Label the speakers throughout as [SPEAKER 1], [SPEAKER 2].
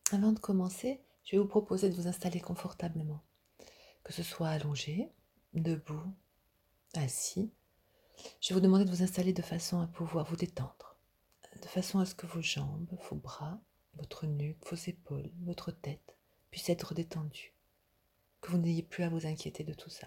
[SPEAKER 1] Avant de commencer, je vais vous proposer de vous installer confortablement, que ce soit allongé, debout, assis. Je vais vous demander de vous installer de façon à pouvoir vous détendre, de façon à ce que vos jambes, vos bras, votre nuque, vos épaules, votre tête puissent être détendus, que vous n'ayez plus à vous inquiéter de tout ça.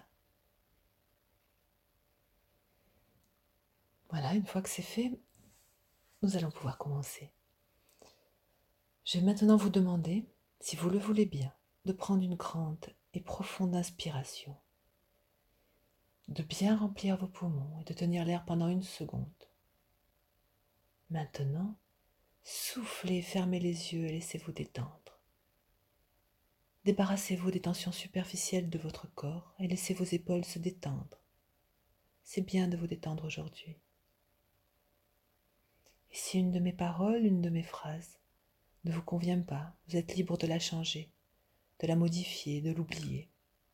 [SPEAKER 1] Voilà, une fois que c'est fait, nous allons pouvoir commencer. Je vais maintenant vous demander, si vous le voulez bien, de prendre une grande et profonde inspiration, de bien remplir vos poumons et de tenir l'air pendant 1 seconde. Maintenant, soufflez, fermez les yeux et laissez-vous détendre. Débarrassez-vous des tensions superficielles de votre corps et laissez vos épaules se détendre. C'est bien de vous détendre aujourd'hui. Et si une de mes paroles, une de mes phrases ne vous convient pas, vous êtes libre de la changer, de la modifier, de l'oublier.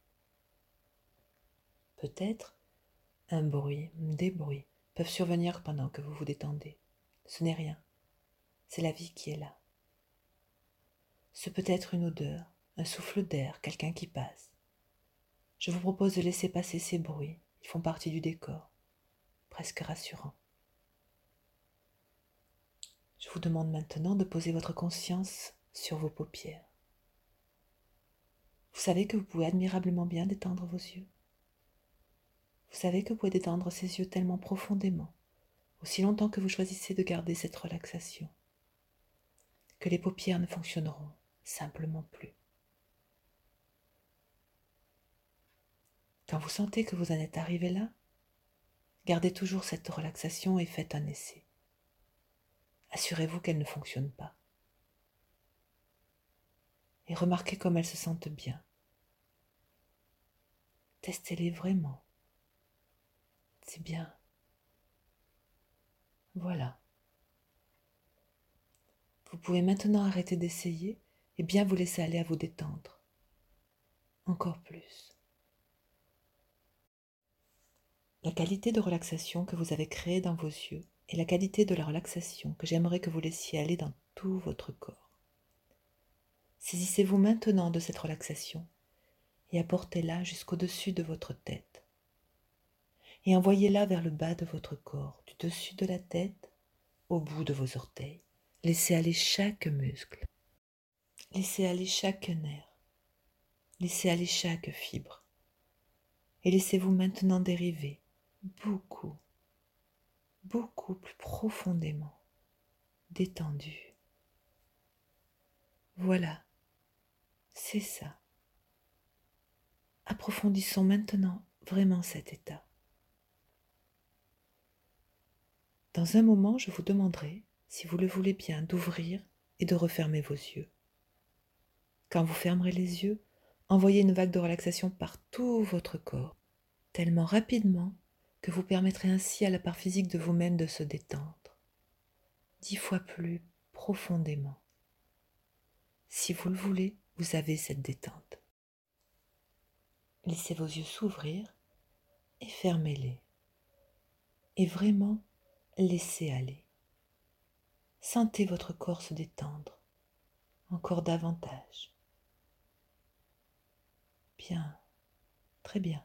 [SPEAKER 1] Peut-être un bruit, des bruits peuvent survenir pendant que vous vous détendez. Ce n'est rien, c'est la vie qui est là. Ce peut être une odeur, un souffle d'air, quelqu'un qui passe. Je vous propose de laisser passer ces bruits, ils font partie du décor, presque rassurant. Je vous demande maintenant de poser votre conscience sur vos paupières. Vous savez que vous pouvez admirablement bien détendre vos yeux. Vous savez que vous pouvez détendre ces yeux tellement profondément, aussi longtemps que vous choisissez de garder cette relaxation, que les paupières ne fonctionneront simplement plus. Quand vous sentez que vous en êtes arrivé là, gardez toujours cette relaxation et faites un essai. Assurez-vous qu'elles ne fonctionnent pas. Et remarquez comme elles se sentent bien. Testez-les vraiment. C'est bien. Voilà. Vous pouvez maintenant arrêter d'essayer et bien vous laisser aller à vous détendre. Encore plus. La qualité de relaxation que vous avez créée dans vos yeux est la qualité de la relaxation que j'aimerais que vous laissiez aller dans tout votre corps. Saisissez-vous maintenant de cette relaxation et apportez-la jusqu'au-dessus de votre tête. Et envoyez-la vers le bas de votre corps, du dessus de la tête au bout de vos orteils. Laissez aller chaque muscle. Laissez aller chaque nerf. Laissez aller chaque fibre. Et laissez-vous maintenant dériver beaucoup, beaucoup plus profondément, détendu. Voilà, c'est ça. Approfondissons maintenant vraiment cet état. Dans un moment, je vous demanderai, si vous le voulez bien, d'ouvrir et de refermer vos yeux. Quand vous fermerez les yeux, envoyez une vague de relaxation par tout votre corps, tellement rapidement que vous permettrez ainsi à la part physique de vous-même de se détendre, 10 fois plus profondément. Si vous le voulez, vous avez cette détente. Laissez vos yeux s'ouvrir et fermez-les. Et vraiment, laissez aller. Sentez votre corps se détendre encore davantage. Bien, très bien.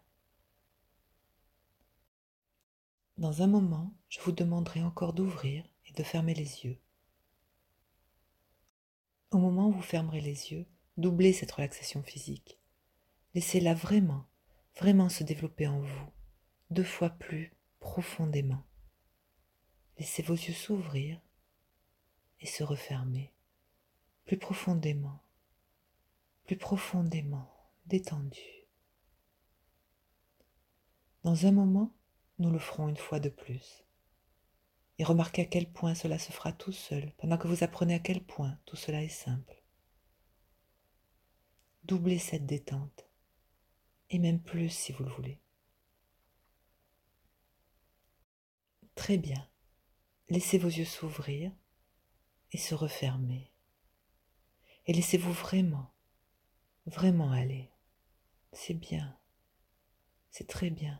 [SPEAKER 1] Dans un moment, je vous demanderai encore d'ouvrir et de fermer les yeux. Au moment où vous fermerez les yeux, doublez cette relaxation physique. Laissez-la vraiment, vraiment se développer en vous, 2 fois plus profondément. Laissez vos yeux s'ouvrir et se refermer, plus profondément, détendu. Dans un moment, nous le ferons une fois de plus. Et remarquez à quel point cela se fera tout seul, pendant que vous apprenez à quel point tout cela est simple. Doublez cette détente, et même plus si vous le voulez. Très bien. Laissez vos yeux s'ouvrir et se refermer. Et laissez-vous vraiment, vraiment aller. C'est bien. C'est très bien.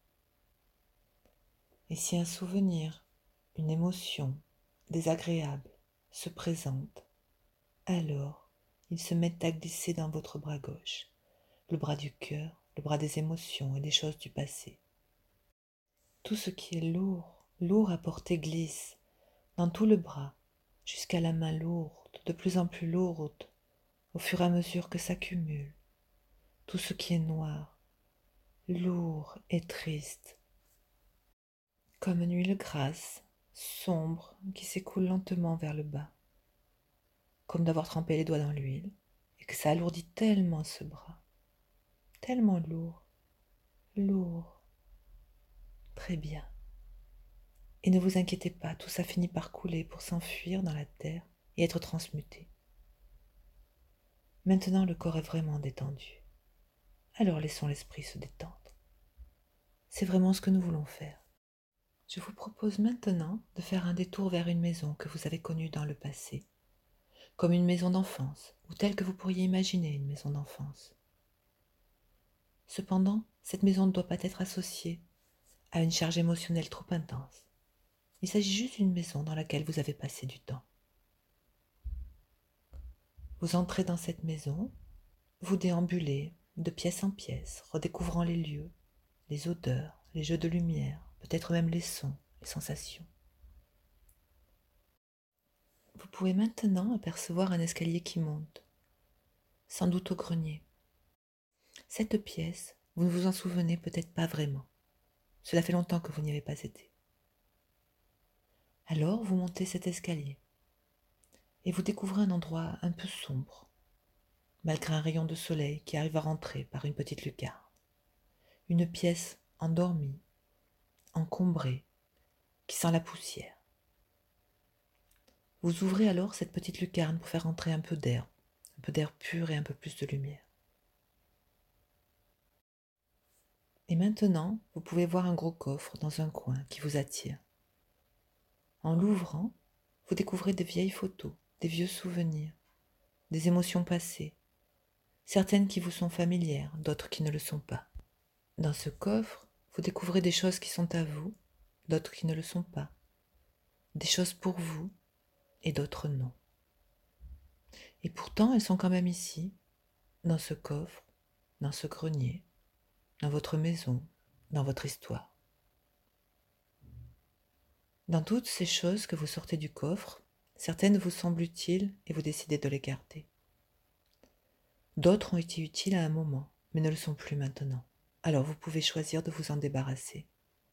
[SPEAKER 1] Et si un souvenir, une émotion désagréable se présente, alors Ils se mettent à glisser dans votre bras gauche, le bras du cœur, le bras des émotions et des choses du passé. Tout ce qui est lourd, lourd à porter glisse dans tout le bras, jusqu'à la main lourde, de plus en plus lourde, au fur et à mesure que s'accumule. Tout ce qui est noir, lourd et triste, comme une huile grasse, sombre, qui s'écoule lentement vers le bas, comme d'avoir trempé les doigts dans l'huile, et que ça alourdit tellement ce bras, tellement lourd, lourd, très bien. Et ne vous inquiétez pas, tout ça finit par couler pour s'enfuir dans la terre et être transmuté. Maintenant le corps est vraiment détendu. Alors laissons l'esprit se détendre. C'est vraiment ce que nous voulons faire. Je vous propose maintenant de faire un détour vers une maison que vous avez connue dans le passé, comme une maison d'enfance, ou telle que vous pourriez imaginer une maison d'enfance. Cependant, cette maison ne doit pas être associée à une charge émotionnelle trop intense. Il s'agit juste d'une maison dans laquelle vous avez passé du temps. Vous entrez dans cette maison, vous déambulez de pièce en pièce, redécouvrant les lieux, les odeurs, les jeux de lumière, peut-être même les sons, les sensations. Vous pouvez maintenant apercevoir un escalier qui monte, sans doute au grenier. Cette pièce, vous ne vous en souvenez peut-être pas vraiment. Cela fait longtemps que vous n'y avez pas été. Alors vous montez cet escalier et vous découvrez un endroit un peu sombre, malgré un rayon de soleil qui arrive à rentrer par une petite lucarne. Une pièce endormie, encombrée, qui sent la poussière. Vous ouvrez alors cette petite lucarne pour faire entrer un peu d'air pur et un peu plus de lumière. Et maintenant, vous pouvez voir un gros coffre dans un coin qui vous attire. En l'ouvrant, vous découvrez des vieilles photos, des vieux souvenirs, des émotions passées, certaines qui vous sont familières, d'autres qui ne le sont pas. Dans ce coffre, vous découvrez des choses qui sont à vous, d'autres qui ne le sont pas, des choses pour vous et d'autres non. Et pourtant, elles sont quand même ici, dans ce coffre, dans ce grenier, dans votre maison, dans votre histoire. Dans toutes ces choses que vous sortez du coffre, certaines vous semblent utiles et vous décidez de les garder. D'autres ont été utiles à un moment, mais ne le sont plus maintenant. Alors vous pouvez choisir de vous en débarrasser.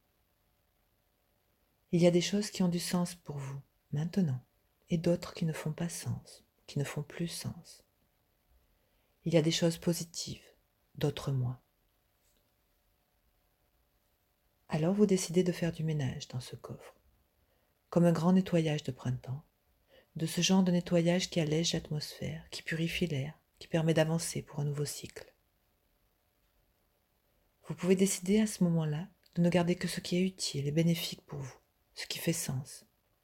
[SPEAKER 1] Il y a des choses qui ont du sens pour vous, maintenant, et d'autres qui ne font pas sens, qui ne font plus sens. Il y a des choses positives, d'autres moins. Alors vous décidez de faire du ménage dans ce coffre, comme un grand nettoyage de printemps, de ce genre de nettoyage qui allège l'atmosphère, qui purifie l'air, qui permet d'avancer pour un nouveau cycle. Vous pouvez décider à ce moment-là de ne garder que ce qui est utile et bénéfique pour vous, ce qui fait sens.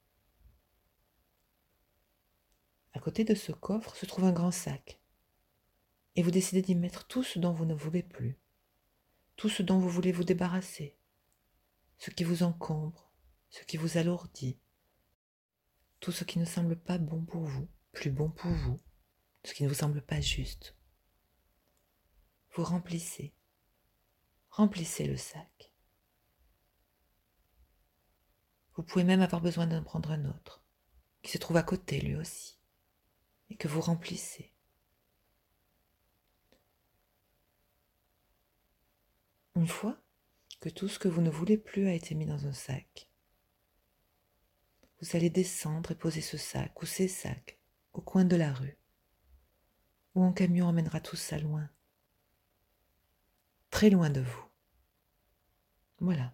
[SPEAKER 1] À côté de ce coffre se trouve un grand sac, et vous décidez d'y mettre tout ce dont vous ne voulez plus, tout ce dont vous voulez vous débarrasser, ce qui vous encombre, ce qui vous alourdit, tout ce qui ne semble pas bon pour vous, plus bon pour vous, ce qui ne vous semble pas juste. Vous remplissez le sac. Vous pouvez même avoir besoin d'en prendre un autre, qui se trouve à côté lui aussi, et que vous remplissez. Une fois que tout ce que vous ne voulez plus a été mis dans un sac, vous allez descendre et poser ce sac ou ces sacs au coin de la rue, où un camion emmènera tout ça loin, très loin de vous. Voilà.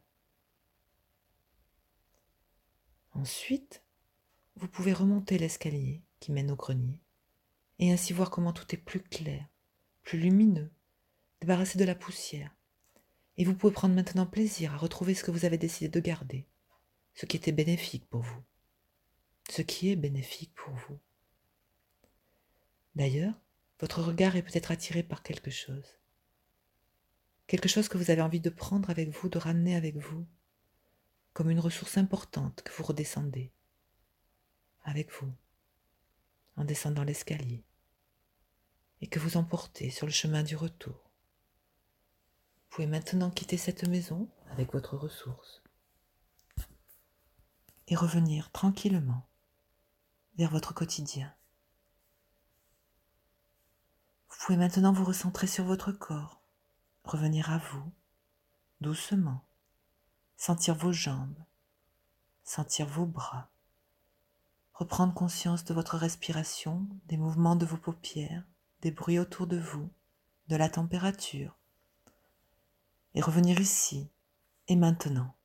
[SPEAKER 1] Ensuite, vous pouvez remonter l'escalier qui mène au grenier et ainsi voir comment tout est plus clair, plus lumineux, débarrassé de la poussière. Et vous pouvez prendre maintenant plaisir à retrouver ce que vous avez décidé de garder, ce qui était bénéfique pour vous, ce qui est bénéfique pour vous. D'ailleurs, votre regard est peut-être attiré par quelque chose que vous avez envie de prendre avec vous, de ramener avec vous, comme une ressource importante que vous redescendez avec vous, en descendant l'escalier. et que vous emportez sur le chemin du retour. Vous pouvez maintenant quitter cette maison avec votre ressource et revenir tranquillement vers votre quotidien. Vous pouvez maintenant vous recentrer sur votre corps, revenir à vous, doucement, sentir vos jambes, sentir vos bras, reprendre conscience de votre respiration, des mouvements de vos paupières, des bruits autour de vous, de la température, et revenir ici et maintenant,